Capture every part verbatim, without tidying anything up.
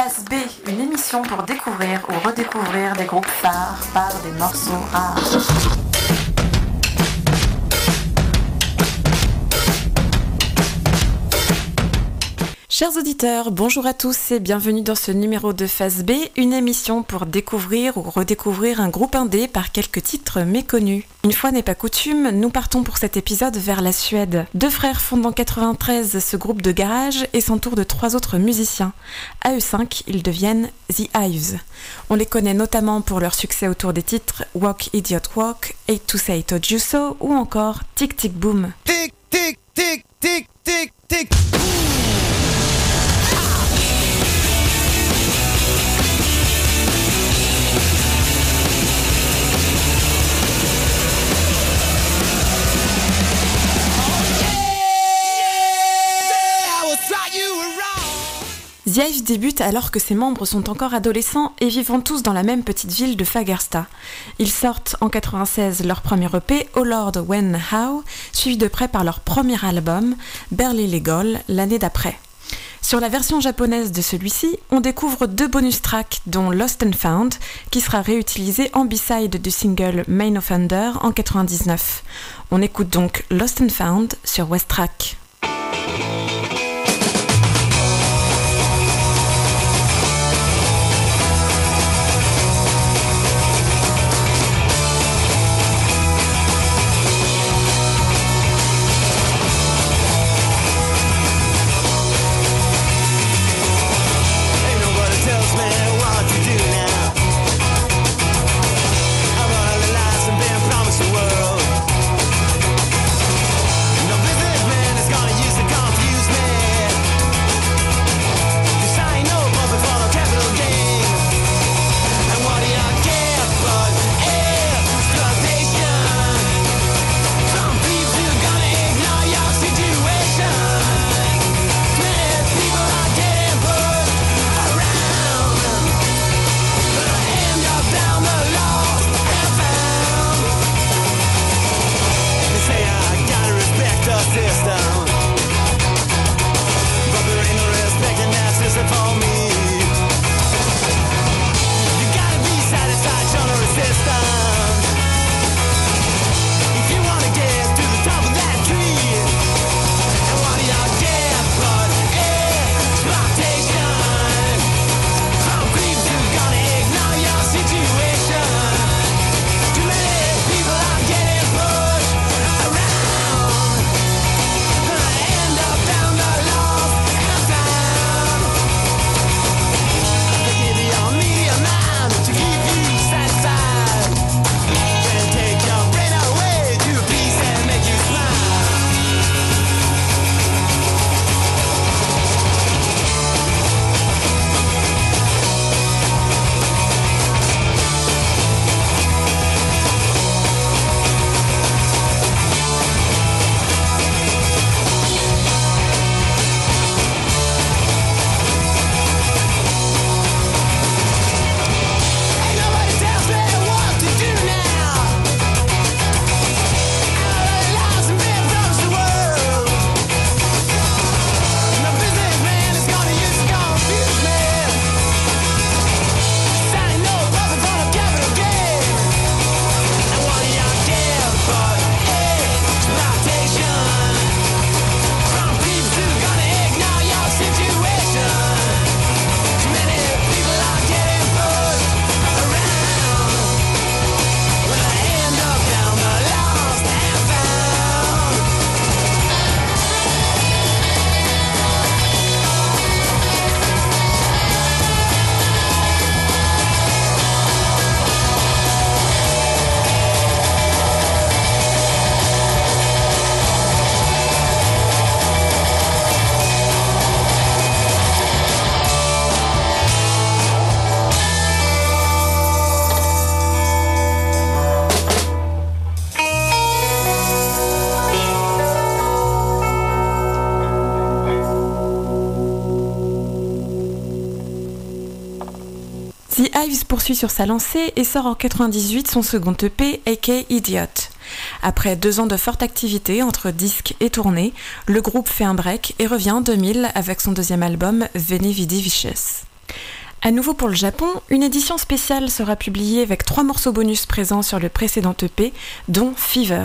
Face B, une émission pour découvrir ou redécouvrir des groupes phares par des morceaux rares. Chers auditeurs, bonjour à tous et bienvenue dans ce numéro de Face B, une émission pour découvrir ou redécouvrir un groupe indé par quelques titres méconnus. Une fois n'est pas coutume, nous partons pour cet épisode vers la Suède. Deux frères fondent en quatre-vingt-treize ce groupe de garage et s'entourent de trois autres musiciens. À eux cinq, ils deviennent The Hives. On les connaît notamment pour leur succès autour des titres Walk Idiot Walk, Hate to Say I Told You So ou encore Tic Tic Boom. Tic tic tic tic tic tic. The Hives débute alors que ses membres sont encore adolescents et vivant tous dans la même petite ville de Fagersta. Ils sortent en quatre-vingt-seize leur premier E P, Oh Lord When How, suivi de près par leur premier album, Barely Legal, l'année d'après. Sur la version japonaise de celui-ci, on découvre deux bonus tracks dont Lost and Found, qui sera réutilisé en B-side du single Main Offender en quatre-vingt-dix-neuf. On écoute donc Lost and Found sur West Track. The Hives poursuit sur sa lancée et sort en quatre-vingt-dix-huit son second E P, aka Idiot. Après deux ans de forte activité entre disques et tournées, le groupe fait un break et revient en deux mille avec son deuxième album Veni Vidi Vicious. À nouveau pour le Japon, une édition spéciale sera publiée avec trois morceaux bonus présents sur le précédent E P, dont Fever.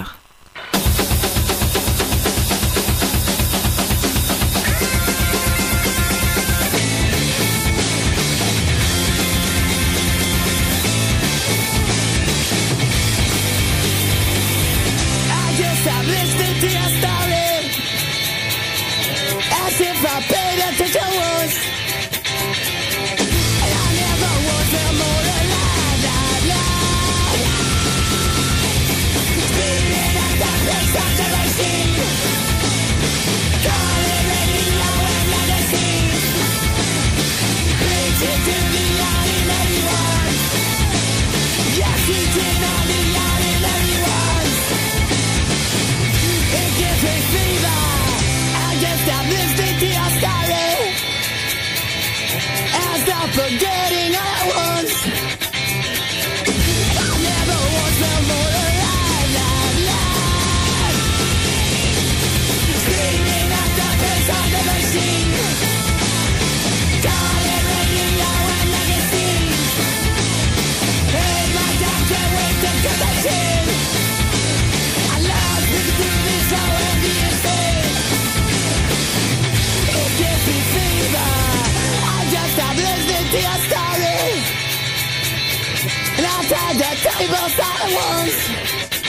Forgetting I once I never was no more alive, alive, alive. Screaming at the face of the machine, calling radio and magazines. Hey, my doctor, wake the connection. I love to do this so ambient. It gives me fever. I just stop listening to your story, and I'll turn the tables at once.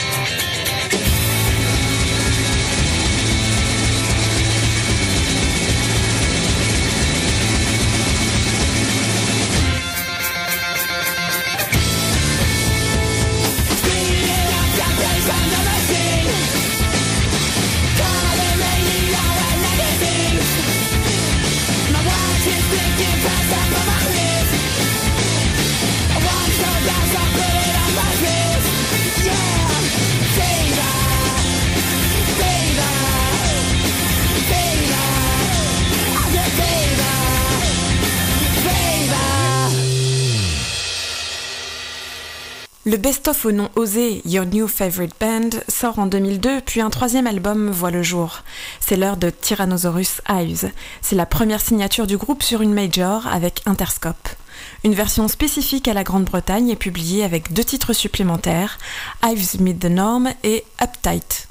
Le best-of au nom osé, Your New Favorite Band, sort en deux mille deux, puis un troisième album voit le jour. C'est l'heure de Tyrannosaurus Hives. C'est la première signature du groupe sur une major avec Interscope. Une version spécifique à la Grande-Bretagne est publiée avec deux titres supplémentaires, Hives Meet the Norm et Uptight.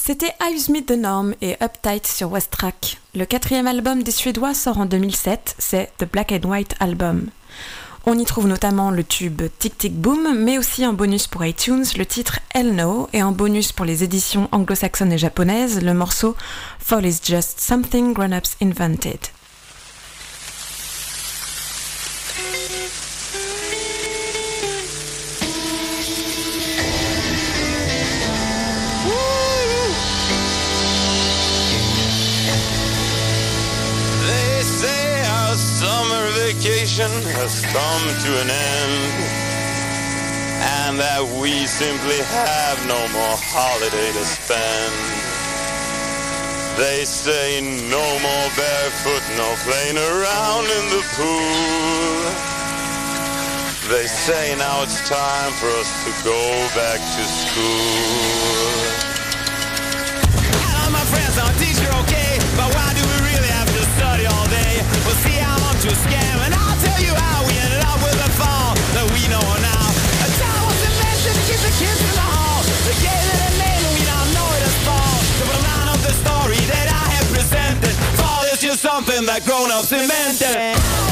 C'était I've Meet the Norm et Uptight sur Westrack. Le quatrième album des Suédois sort en deux mille sept, c'est The Black and White Album. On y trouve notamment le tube Tic Tic Boom, mais aussi en bonus pour iTunes le titre Hell No, et en bonus pour les éditions anglo-saxonnes et japonaises le morceau Fall is Just Something Grown-Ups Invented. Has come to an end, and that we simply have no more holiday to spend. They say no more barefoot, no playing around in the pool. They say now it's time for us to go back to school. All my friends, our teacher, okay, but why do we really have to study all day? We'll see how I'm to scam, and I'll tell you how we ended up with a fall that we know now. A child was invented to keep the kids in the hall. They gave it a name and we now know it as fall. The line of the story that I have presented, fall is just something that grown-ups invented.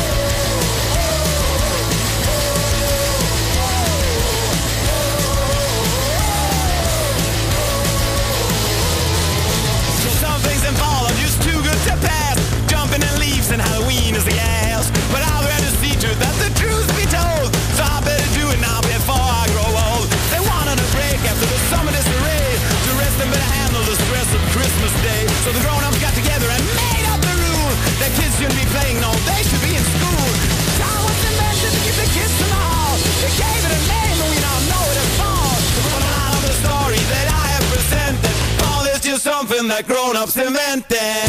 So some things in fall are just too good to pass. Jumping in leaves and Halloween is the ass. But I'd rather see to that the truth be told. So I better do it now before I grow old. They wanted a break after the summer disarray, to rest and better handle the stress of Christmas Day. So the grown-ups got together and made up the rule that kids shouldn't be playing, no, they should be in school. Time was invented to keep the kids in the hall. They gave it a name and we now know it as fall. But the line of the story that I have presented, fall is just something that grown-ups invented.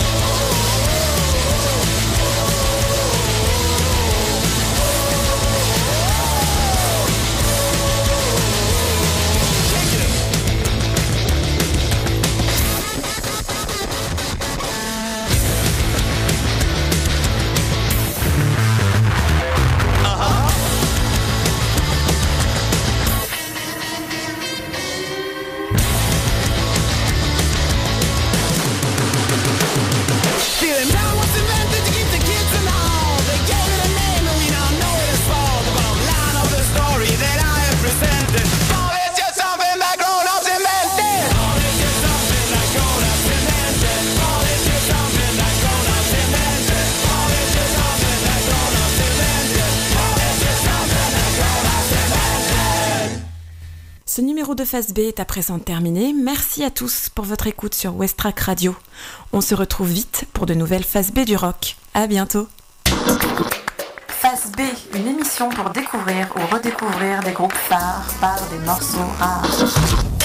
Ce numéro de Phase B est à présent terminé. Merci à tous pour votre écoute sur Westrack Radio. On se retrouve vite pour de nouvelles Phase B du rock. À bientôt. Phase B, une émission pour découvrir ou redécouvrir des groupes phares par des morceaux rares.